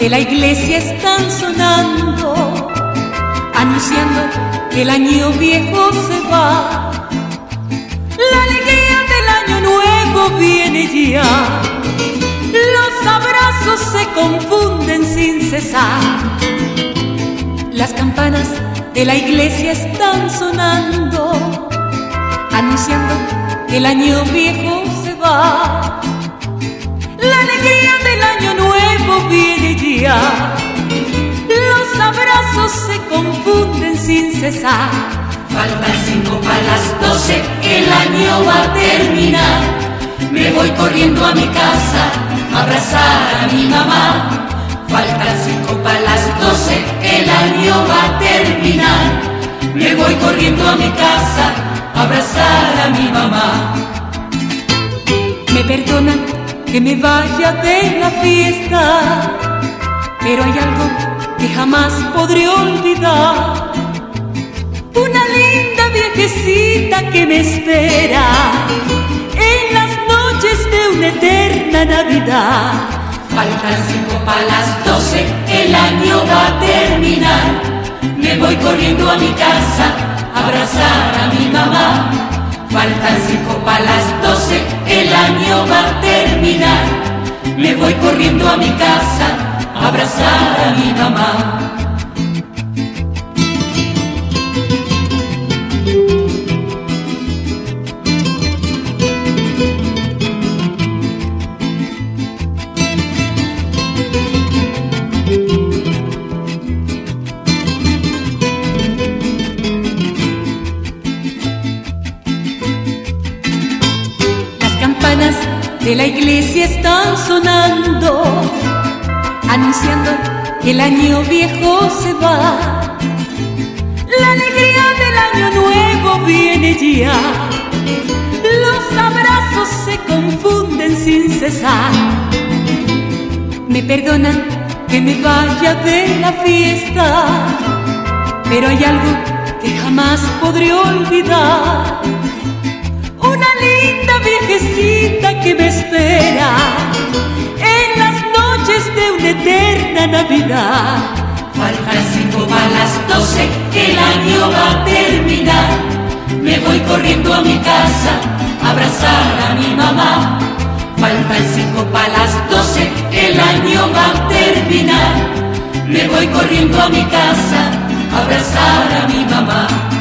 de la iglesia están sonando, anunciando que el año viejo se va. La alegría del año nuevo viene ya, los abrazos se confunden sin cesar. Las campanas de la iglesia están sonando, anunciando que el año viejo se va. La alegría del año nuevo viene ya, los abrazos se confunden sin cesar. Faltan 5 para las 12, el año va a terminar. Me voy corriendo a mi casa a abrazar a mi mamá. Faltan 5 para las 12, el año va a terminar. Me voy corriendo a mi casa a abrazar a mi mamá. Me perdonan que me vaya de la fiesta, pero hay algo que jamás podré olvidar. Una linda viejecita que me espera en las noches de una eterna Navidad. Faltan 5 para las 12, el año va a terminar. Me voy corriendo a mi casa a abrazar a mi mamá. Faltan 5 para las 12, el año va a terminar. Me voy corriendo a mi casa a abrazar a mi mamá. De la iglesia están sonando, anunciando que el año viejo se va. La alegría del año nuevo viene ya, los abrazos se confunden sin cesar. Me perdonan que me vaya de la fiesta, pero hay algo que jamás podré olvidar. Una linda viejecita que me espera en las noches de una eterna Navidad. Faltan 5 para las 12, el año va a terminar. Me voy corriendo a mi casa a abrazar a mi mamá. Faltan 5 para las 12, el año va a terminar. Me voy corriendo a mi casa a abrazar a mi mamá.